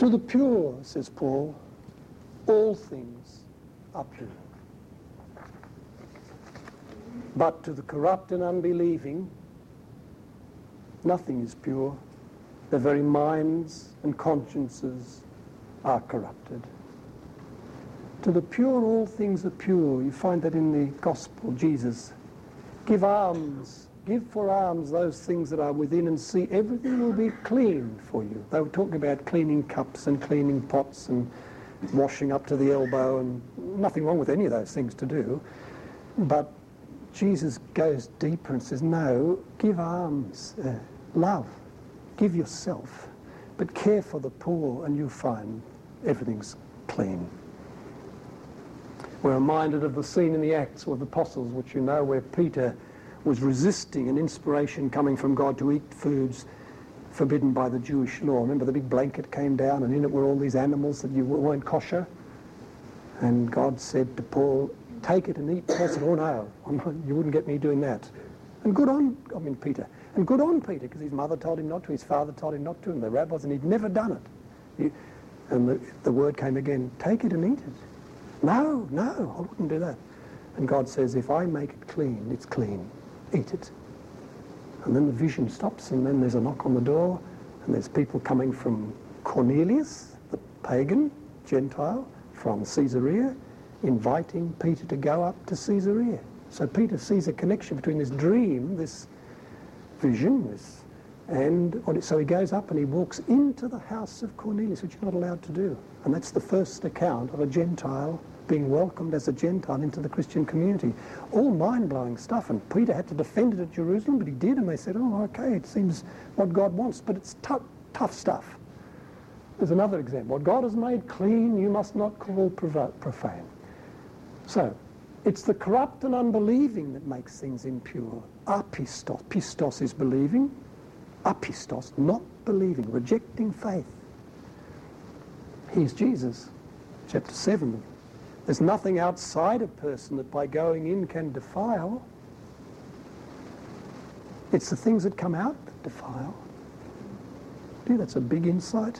To the pure, says Paul, all things are pure. But to the corrupt and unbelieving, nothing is pure. Their very minds and consciences are corrupted. To the pure, all things are pure. You find that in the gospel, Jesus. Give alms. Give for alms those things that are within, and see everything will be clean for you. They were talking about cleaning cups and cleaning pots and washing up to the elbow, and nothing wrong with any of those things to do. But Jesus goes deeper and says, no, give alms, love, give yourself, but care for the poor, and you'll find everything's clean. We're reminded of the scene in the Acts of the Apostles, which you know, where Peter was resisting an inspiration coming from God to eat foods forbidden by the Jewish law. Remember, the big blanket came down, and in it were all these animals that weren't kosher. And God said to Paul, take it and eat. Paul said, oh no, you wouldn't get me doing that. And Peter. And good on Peter, because his mother told him not to, his father told him not to, and the rabbis, and he'd never done it. And the word came again, take it and eat it. No, I wouldn't do that. And God says, if I make it clean, it's clean. Eat it. And then the vision stops, and then there's a knock on the door, and there's people coming from Cornelius, the pagan Gentile, from Caesarea, inviting Peter to go up to Caesarea. So Peter sees a connection between this dream, this vision, so he goes up and he walks into the house of Cornelius, which you're not allowed to do. And that's the first account of a Gentile being welcomed as a Gentile into the Christian community. All mind-blowing stuff, and Peter had to defend it at Jerusalem, but he did, and they said, oh, okay, it seems what God wants, but it's tough stuff. There's another example. What God has made clean, you must not call profane. So, it's the corrupt and unbelieving that makes things impure. Apistos. Pistos is believing. Apistos, not believing, rejecting faith. Here's Jesus, chapter 7. There's nothing outside a person that by going in can defile. It's the things that come out that defile. Gee, that's a big insight.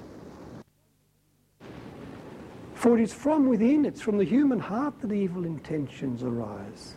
For it is from within, it's from the human heart that evil intentions arise.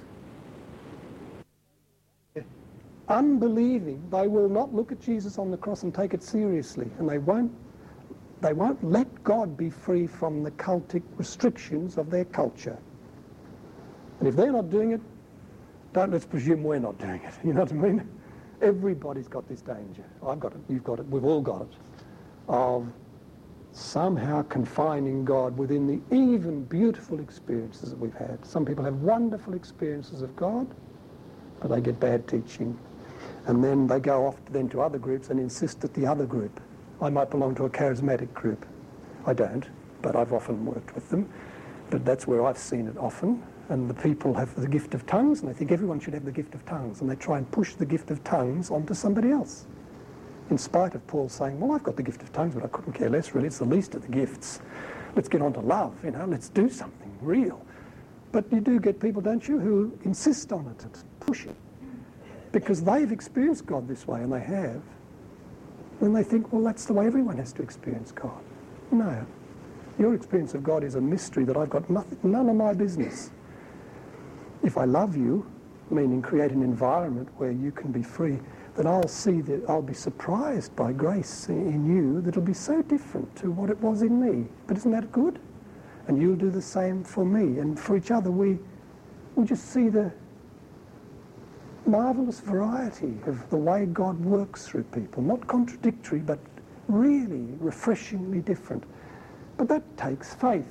Unbelieving, they will not look at Jesus on the cross and take it seriously, and they won't let God be free from the cultic restrictions of their culture. And if they're not doing it, let's presume we're not doing it. You know what I mean? Everybody's got this danger. I've got it, you've got it, we've all got it, of somehow confining God within the even beautiful experiences that we've had. Some people have wonderful experiences of God, but they get bad teaching. And then they go off then to other groups and insist that the other group. I might belong to a charismatic group. I don't, but I've often worked with them. But that's where I've seen it often. And the people have the gift of tongues, and they think everyone should have the gift of tongues. And they try and push the gift of tongues onto somebody else. In spite of Paul saying, well, I've got the gift of tongues, but I couldn't care less, really. It's the least of the gifts. Let's get on to love, let's do something real. But you do get people, don't you, who insist on it and push it. Because they've experienced God this way, and they have. And they think, well, that's the way everyone has to experience God. No. Your experience of God is a mystery that I've got none of my business. If I love you, meaning create an environment where you can be free, then I'll be surprised by grace in you that'll be so different to what it was in me. But isn't that good? And you'll do the same for me. And for each other, we just see the marvelous variety of the way God works through people. Not contradictory, but really refreshingly different. But that takes faith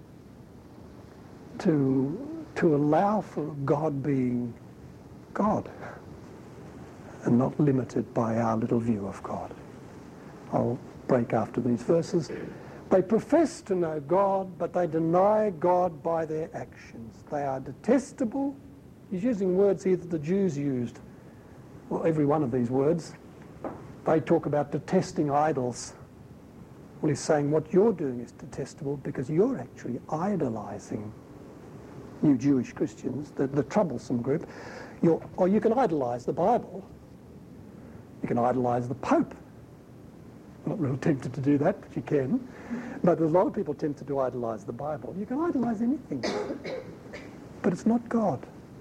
to allow for God being God and not limited by our little view of God. I'll break after these verses. They profess to know God, but they deny God by their actions. They are detestable. He's using words here that the Jews used. Well, every one of these words. They talk about detesting idols. Well, he's saying what you're doing is detestable because you're actually idolizing you Jewish Christians, the troublesome group. Or you can idolize the Bible. You can idolize the Pope. I'm not really tempted to do that, but you can. But there's a lot of people tempted to idolise the Bible. You can idolise anything, but it's not God.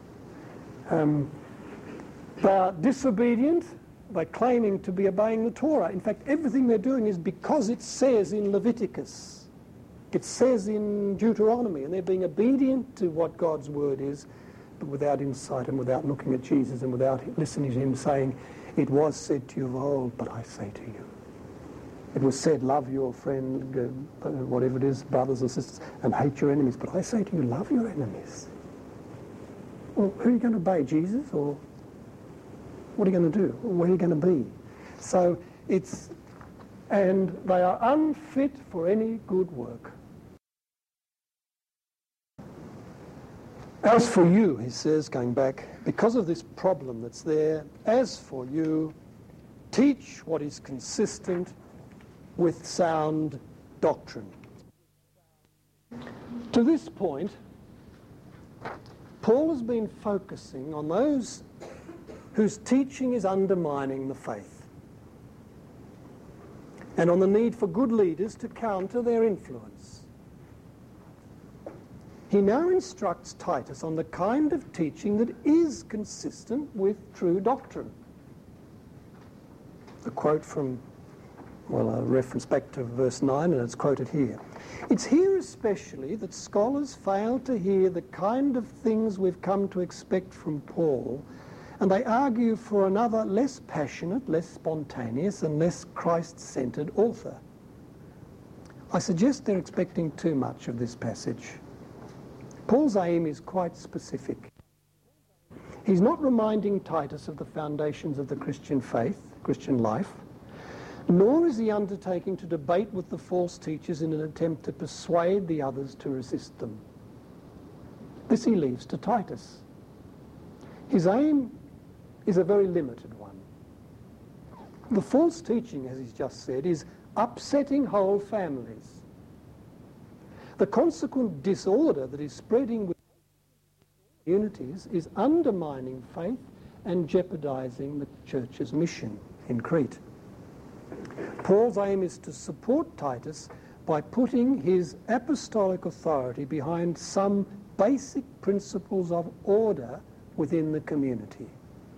They are disobedient by claiming to be obeying the Torah. In fact, everything they're doing is because it says in Leviticus, it says in Deuteronomy, and they're being obedient to what God's word is, but without insight and without looking at Jesus and without listening to him saying, it was said to you of old, but I say to you. It was said, love your friend, whatever it is, brothers or sisters, and hate your enemies. But I say to you, love your enemies. Well, who are you going to obey, Jesus? Or what are you going to do? Or where are you going to be? So and they are unfit for any good work. As for you, he says, going back, because of this problem that's there, as for you, teach what is consistent with sound doctrine. To this point, Paul has been focusing on those whose teaching is undermining the faith, and on the need for good leaders to counter their influence. He now instructs Titus on the kind of teaching that is consistent with true doctrine. A quote from, well, a reference back to verse 9, and it's quoted here. It's here especially that scholars fail to hear the kind of things we've come to expect from Paul, and they argue for another less passionate, less spontaneous, and less Christ-centred author. I suggest they're expecting too much of this passage. Paul's aim is quite specific. He's not reminding Titus of the foundations of the Christian faith, Christian life, nor is he undertaking to debate with the false teachers in an attempt to persuade the others to resist them. This he leaves to Titus. His aim is a very limited one. The false teaching, as he's just said, is upsetting whole families. The consequent disorder that is spreading within communities is undermining faith and jeopardizing the church's mission in Crete. Paul's aim is to support Titus by putting his apostolic authority behind some basic principles of order within the community.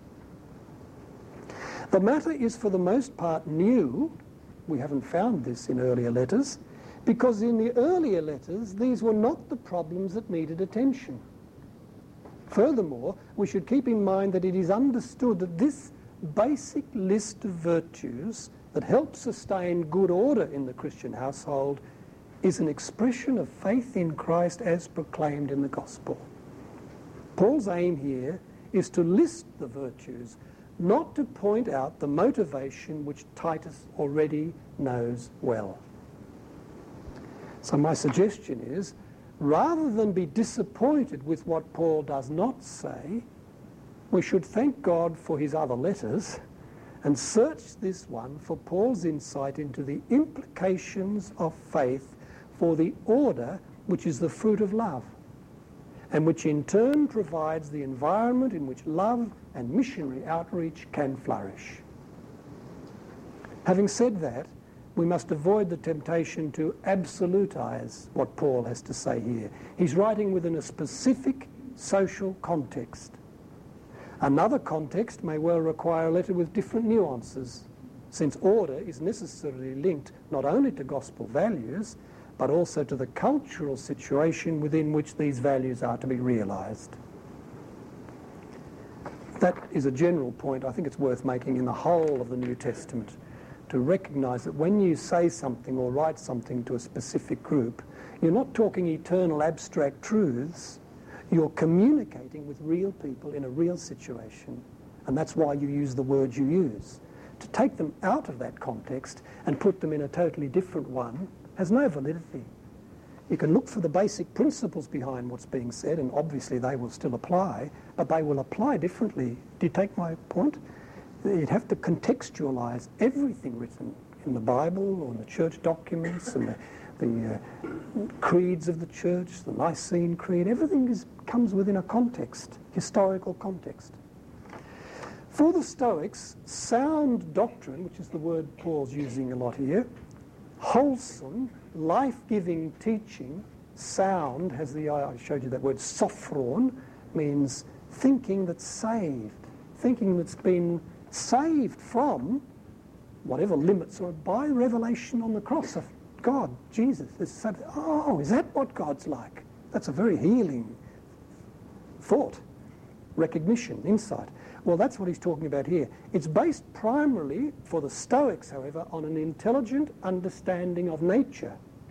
The matter is for the most part new. We haven't found this in earlier letters, because in the earlier letters these were not the problems that needed attention. Furthermore, we should keep in mind that it is understood that this basic list of virtues that help sustain good order in the Christian household is an expression of faith in Christ as proclaimed in the gospel. Paul's aim here is to list the virtues, not to point out the motivation which Titus already knows well. So my suggestion is, rather than be disappointed with what Paul does not say, we should thank God for his other letters and search this one for Paul's insight into the implications of faith for the order which is the fruit of love, and which in turn provides the environment in which love and missionary outreach can flourish. Having said that, we must avoid the temptation to absolutize what Paul has to say here. He's writing within a specific social context. Another context may well require a letter with different nuances, since order is necessarily linked not only to gospel values, but also to the cultural situation within which these values are to be realized. That is a general point I think it's worth making in the whole of the New Testament, to recognize that when you say something or write something to a specific group, you're not talking eternal abstract truths, you're communicating with real people in a real situation, and that's why you use the words you use. To take them out of that context and put them in a totally different one has no validity. You can look for the basic principles behind what's being said, and obviously they will still apply, but they will apply differently. Do you take my point? You'd have to contextualize everything written in the Bible or in the church documents and the creeds of the church, the Nicene Creed. Everything comes within a context, historical context. For the Stoics, sound doctrine, which is the word Paul's using a lot here, wholesome, life-giving teaching, sound has the, I showed you that word sophron, means thinking that's saved, thinking that's been saved from whatever limits are by revelation on the cross of God, Jesus. Oh, is that what God's like? That's a very healing thought, recognition, insight. Well, that's what he's talking about here. It's based primarily, for the Stoics, however, on an intelligent understanding of nature.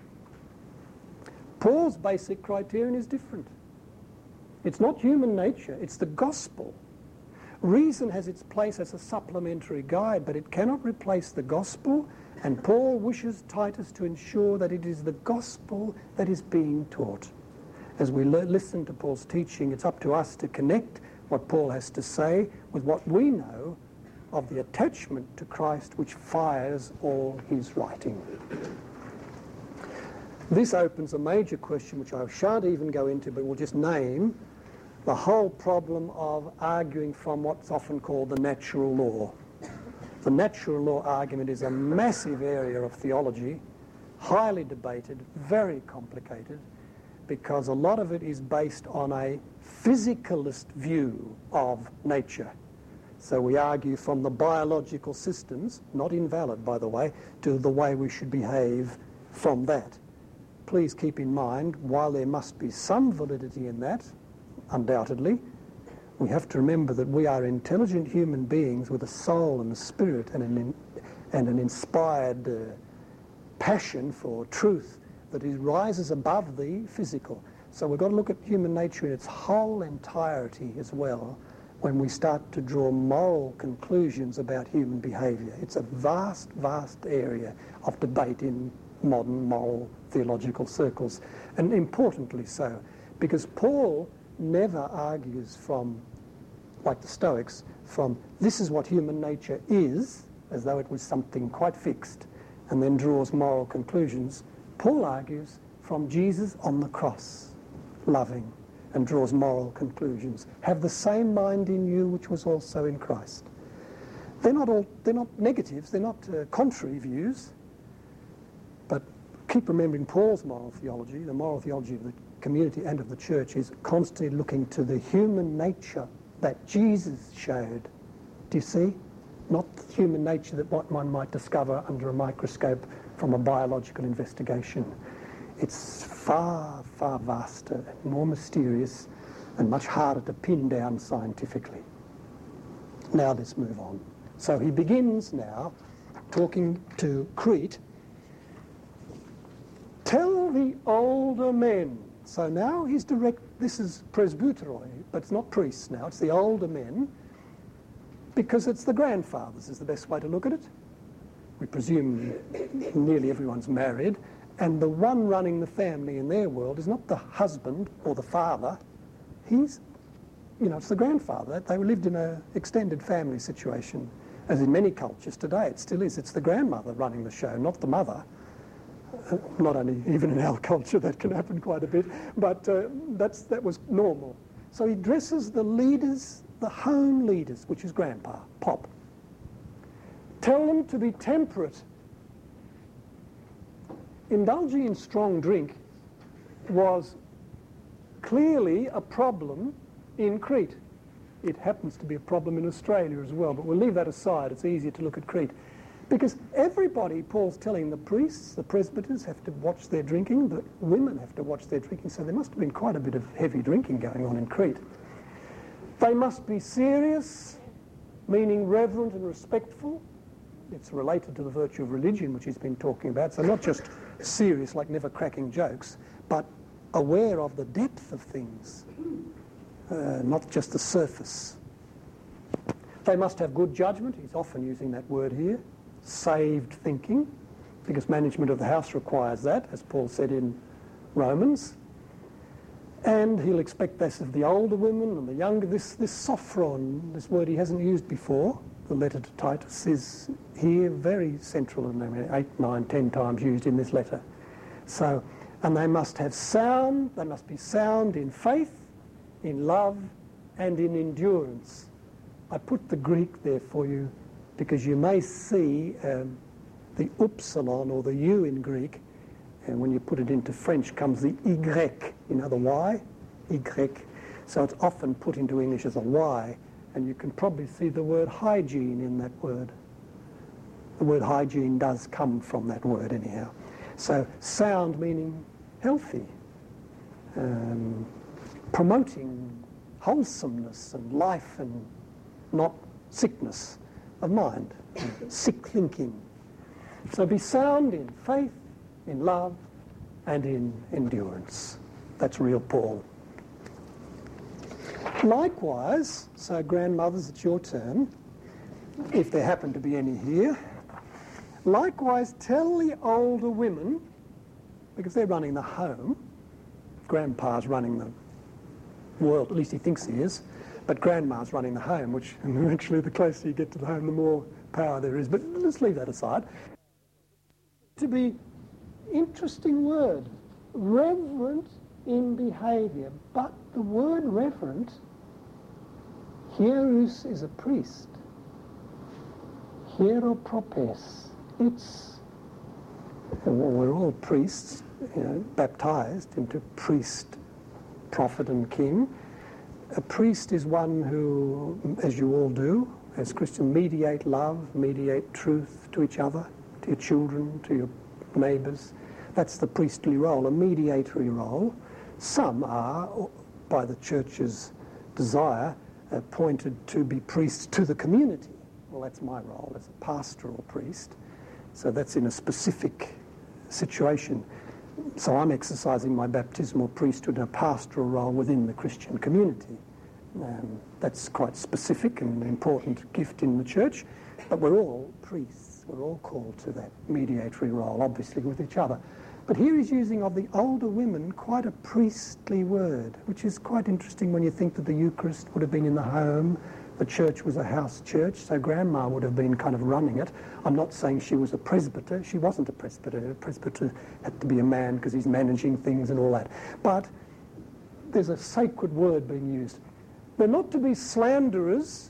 Paul's basic criterion is different. It's not human nature, it's the gospel. Reason has its place as a supplementary guide, but it cannot replace the gospel, and Paul wishes Titus to ensure that it is the gospel that is being taught. As we listen to Paul's teaching, it's up to us to connect what Paul has to say with what we know of the attachment to Christ which fires all his writing. This opens a major question which I shan't even go into, but we'll just name the whole problem of arguing from what's often called the natural law. The natural law argument is a massive area of theology, highly debated, very complicated, because a lot of it is based on a physicalist view of nature. So we argue from the biological systems, not invalid by the way, to the way we should behave from that. Please keep in mind, while there must be some validity in that, undoubtedly, we have to remember that we are intelligent human beings with a soul and a spirit and an inspired passion for truth that rises above the physical. So we've got to look at human nature in its whole entirety as well when we start to draw moral conclusions about human behaviour. It's a vast, vast area of debate in modern moral theological circles, and importantly so, because Paul never argues from, like the Stoics, from this is what human nature is, as though it was something quite fixed, and then draws moral conclusions. Paul argues from Jesus on the cross, loving, and draws moral conclusions. Have the same mind in you which was also in Christ. They're not negatives, they're not contrary views, but keep remembering Paul's moral theology, the moral theology of the community and of the church, is constantly looking to the human nature that Jesus showed. Do you see? Not the human nature that what one might discover under a microscope from a biological investigation. It's far, far vaster and more mysterious and much harder to pin down scientifically. Now let's move on. So he begins now talking to Crete. Tell the older men. So now he's direct, this is presbyteroi, but it's not priests now, it's the older men, because it's the grandfathers is the best way to look at it. We presume nearly everyone's married, and the one running the family in their world is not the husband or the father, he's, it's the grandfather. They lived in an extended family situation, as in many cultures today it still is. It's the grandmother running the show, not the mother. Not only, even in our culture that can happen quite a bit, but that was normal. So he addresses the leaders, the home leaders, which is grandpa, pop. Tell them to be temperate. Indulging in strong drink was clearly a problem in Crete. It happens to be a problem in Australia as well, but we'll leave that aside. It's easier to look at Crete. Because everybody, Paul's telling, the priests, the presbyters have to watch their drinking, the women have to watch their drinking, so there must have been quite a bit of heavy drinking going on in Crete. They must be serious, meaning reverent and respectful. It's related to the virtue of religion, which he's been talking about, so not just serious, like never cracking jokes, but aware of the depth of things, not just the surface. They must have good judgment, he's often using that word here. Saved thinking, because management of the house requires that, as Paul said in Romans. And he'll expect this of the older women and the younger. This sophron, this word he hasn't used before, the letter to Titus, is here very central, and 8, 9, 10 times used in this letter. So, and they must have they must be sound in faith, in love, and in endurance. I put the Greek there for you because you may see the upsilon or the U in Greek, and when you put it into French comes the Y, you know, the Y, Y. So it's often put into English as a Y, and you can probably see the word hygiene in that word. The word hygiene does come from that word anyhow. So sound meaning healthy, promoting wholesomeness and life and not sickness of mind, sick thinking. So be sound in faith, in love, and in endurance. That's real Paul. Likewise, so grandmothers, it's your turn, if there happen to be any here. Likewise, tell the older women, because they're running the home, grandpa's running the world, at least he thinks he is, but grandma's running the home, which actually the closer you get to the home, the more power there is. But let's leave that aside. To be, interesting word, reverent in behaviour, but the word reverent, hierus is a priest, hieropropes, it's, well, we're all priests, you know, baptised into priest, prophet and king. A priest is one who, as you all do, as Christians, mediate love, mediate truth to each other, to your children, to your neighbours. That's the priestly role, a mediatory role. Some are, by the church's desire, appointed to be priests to the community. Well, that's my role as a pastoral priest. So that's in a specific situation. So I'm exercising my baptismal priesthood in a pastoral role within the Christian community. That's quite specific and an important gift in the church, but we're all priests. We're all called to that mediatory role, obviously, with each other. But here he's using of the older women quite a priestly word, which is quite interesting when you think that the Eucharist would have been in the home, the church was a house church, so grandma would have been kind of running it. I'm not saying she was a presbyter. She wasn't a presbyter. A presbyter had to be a man because he's managing things and all that. But there's a sacred word being used. They're not to be slanderers.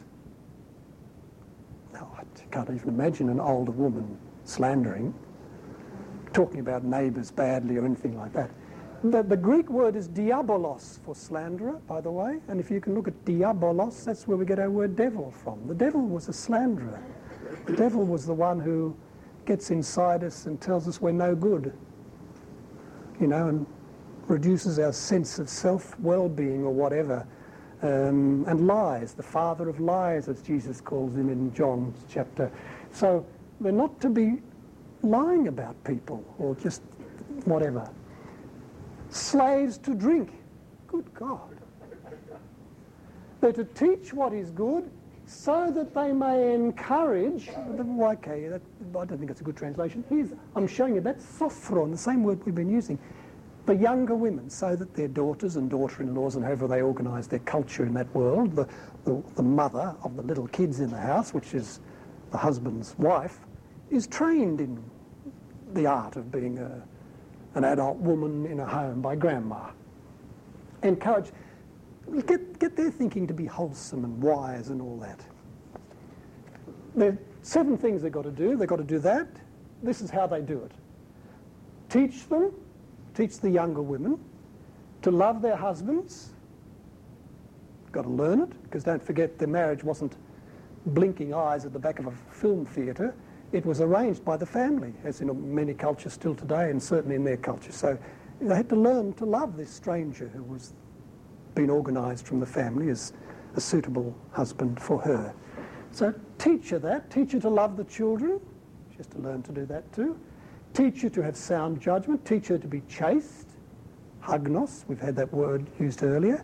No, I can't even imagine an older woman slandering, talking about neighbours badly or anything like that. The Greek word is diabolos for slanderer, by the way, and if you can look at diabolos, that's where we get our word devil from. The devil was a slanderer. The devil was the one who gets inside us and tells us we're no good, you know, and reduces our sense of self-well-being or whatever, and lies, the father of lies, as Jesus calls him in John's chapter. So they're not to be lying about people or just whatever. Slaves to drink. Good God. They're to teach what is good so that they may encourage, okay, I don't think that's a good translation. I'm showing you, that's sophron, the same word we've been using. The younger women, so that their daughters and daughter-in-laws and however they organise their culture in that world, the mother of the little kids in the house, which is the husband's wife, is trained in the art of being an adult woman in a home by grandma. Encourage, get their thinking to be wholesome and wise and all that. There are 7 things they've got to do. They've got to do that. This is how they do it. Teach the younger women to love their husbands. Got to learn it, because don't forget their marriage wasn't blinking eyes at the back of a film theatre. It was arranged by the family, as in many cultures still today, and certainly in their culture. So they had to learn to love this stranger who was being organised from the family as a suitable husband for her. So teach her that. Teach her to love the children. She has to learn to do that too. Teach her to have sound judgment. Teach her to be chaste. Hagnos, we've had that word used earlier.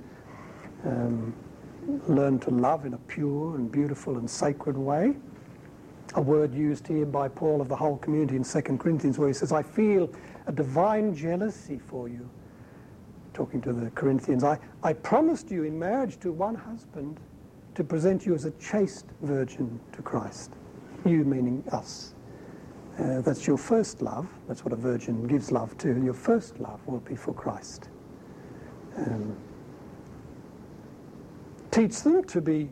Learn to love in a pure and beautiful and sacred way. A word used here by Paul of the whole community in 2 Corinthians, where he says, I feel a divine jealousy for you. Talking to the Corinthians, I promised you in marriage to one husband to present you as a chaste virgin to Christ. You meaning us. That's your first love. That's what a virgin gives love to. Your first love will be for Christ. Teach them to be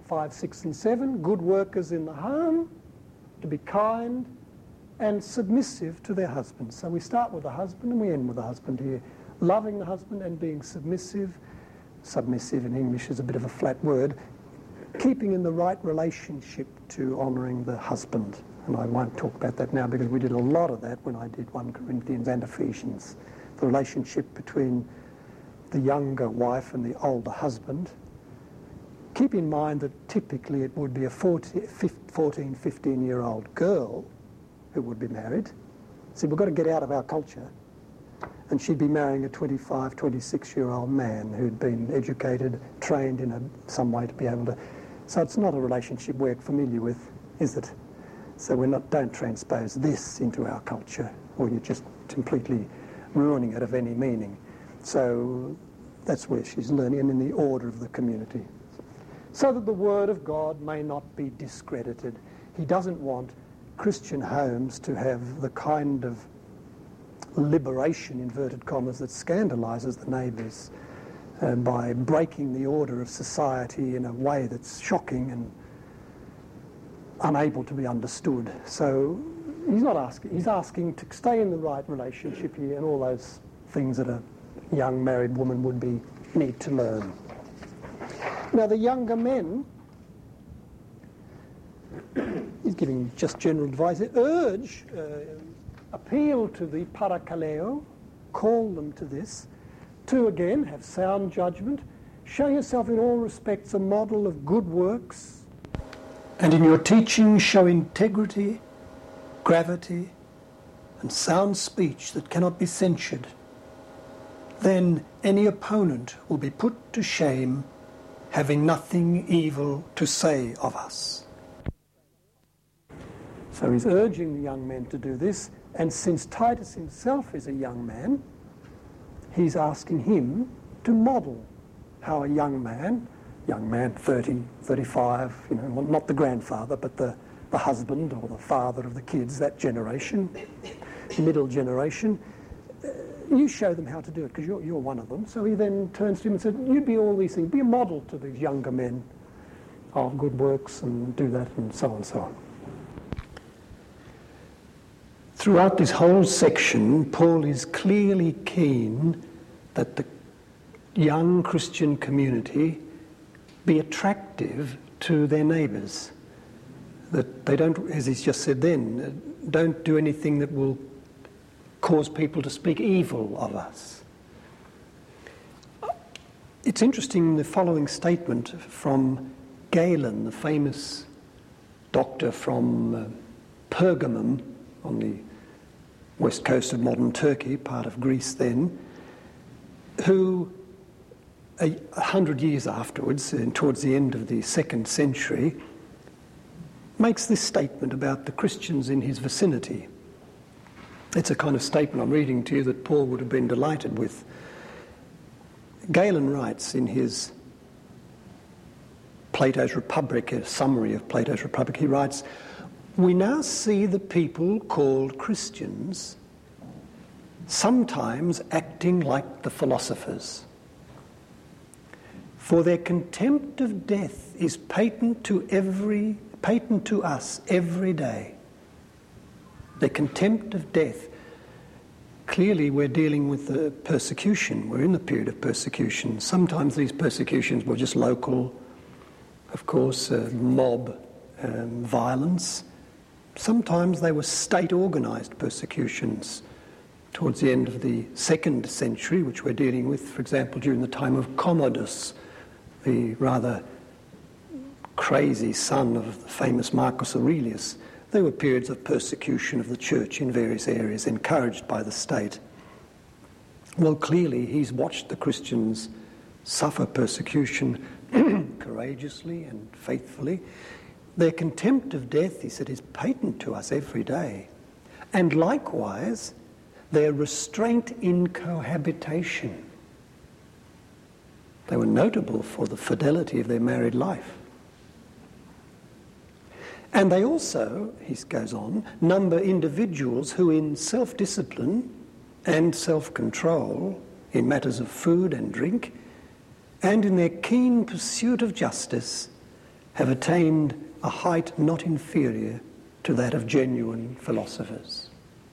5, 6 and 7, good workers in the home, to be kind and submissive to their husbands. So we start with the husband and we end with the husband here. Loving the husband and being submissive. Submissive in English is a bit of a flat word. Keeping in the right relationship to honouring the husband. And I won't talk about that now because we did a lot of that when I did 1 Corinthians and Ephesians. The relationship between the younger wife and the older husband. Keep in mind that typically it would be a 14, 15-year-old girl who would be married. See, we've got to get out of our culture. And she'd be marrying a 25, 26-year-old man who'd been educated, trained in some way to be able to... So it's not a relationship we're familiar with, is it? So don't transpose this into our culture, or you're just completely ruining it of any meaning. So that's where she's learning, and in the order of the community. So that the word of God may not be discredited. He doesn't want Christian homes to have the kind of liberation, inverted commas, that scandalises the neighbours by breaking the order of society in a way that's shocking and unable to be understood. So he's asking to stay in the right relationship here and all those things that a young married woman would need to learn. Now the younger men, he's giving just general advice, appeal to the parakaleo, call them to this, to again have sound judgment, show yourself in all respects a model of good works, and in your teaching show integrity, gravity, and sound speech that cannot be censured. Then any opponent will be put to shame, having nothing evil to say of us. So he's urging the young men to do this, and since Titus himself is a young man, he's asking him to model how a young man 30, 35, not the grandfather, but the husband or the father of the kids, that generation, middle generation, you show them how to do it because you're one of them. So he then turns to him and said, you be all these things, be a model to these younger men of good works and do that and so on and so on. Throughout this whole section, Paul is clearly keen that the young Christian community be attractive to their neighbours. That they don't, as he's just said then, don't do anything that will cause people to speak evil of us. It's interesting, the following statement from Galen, the famous doctor from Pergamum on the west coast of modern Turkey, part of Greece then, who 100 years afterwards, towards the end of the 2nd century, makes this statement about the Christians in his vicinity. It's a kind of statement I'm reading to you that Paul would have been delighted with. Galen writes in his Plato's Republic, a summary of Plato's Republic, he writes, "We now see the people called Christians sometimes acting like the philosophers. For their contempt of death is patent to us every day." The contempt of death. Clearly we're dealing with the persecution. We're in the period of persecution. Sometimes these persecutions were just local, of course, mob violence. Sometimes they were state-organised persecutions towards the end of the 2nd century, which we're dealing with, for example, during the time of Commodus, the rather crazy son of the famous Marcus Aurelius. There were periods of persecution of the church in various areas, encouraged by the state. Well, clearly he's watched the Christians suffer persecution courageously and faithfully. Their contempt of death, he said, is patent to us every day. And likewise, their restraint in cohabitation. They were notable for the fidelity of their married life. And they also, he goes on, number individuals who in self-discipline and self-control in matters of food and drink, and in their keen pursuit of justice, have attained a height not inferior to that of genuine philosophers.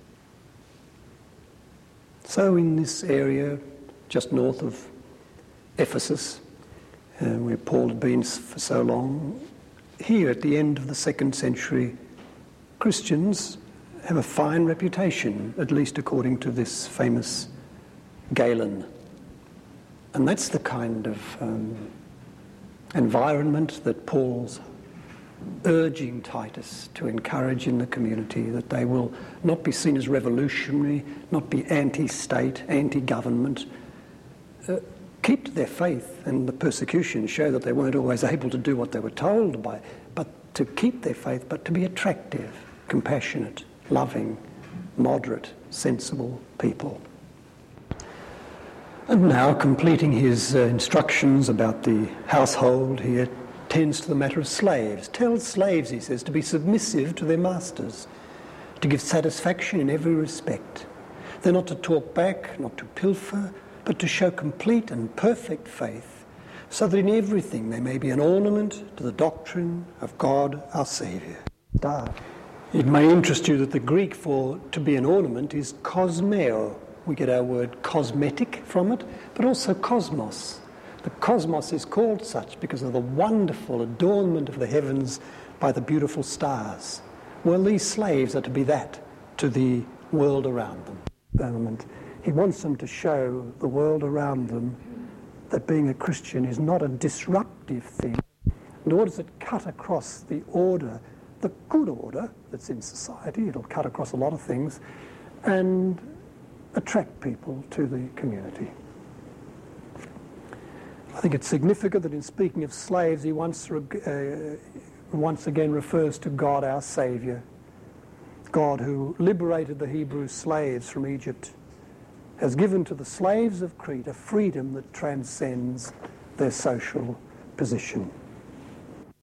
So in this area, just north of Ephesus, where Paul had been for so long, here at the end of the 2nd century, Christians have a fine reputation, at least according to this famous Galen. And that's the kind of environment that Paul's urging Titus to encourage in the community, that they will not be seen as revolutionary, not be anti-state, anti-government, keep to their faith, and the persecution show that they weren't always able to do what they were told by, but to keep their faith, but to be attractive, compassionate, loving, moderate, sensible people. And now, completing his instructions about the household, he attends to the matter of slaves. Tell slaves, he says, to be submissive to their masters, to give satisfaction in every respect. They're not to talk back, not to pilfer, but to show complete and perfect faith, so that in everything they may be an ornament to the doctrine of God our Saviour. It may interest you that the Greek for to be an ornament is kosmeo. We get our word cosmetic from it, but also cosmos. The cosmos is called such because of the wonderful adornment of the heavens by the beautiful stars. Well, these slaves are to be that to the world around them. He wants them to show the world around them that being a Christian is not a disruptive thing, nor does it cut across the order, the good order that's in society. It'll cut across a lot of things and attract people to the community. I think it's significant that in speaking of slaves, he once again refers to God our Saviour. God who liberated the Hebrew slaves from Egypt has given to the slaves of Crete a freedom that transcends their social position.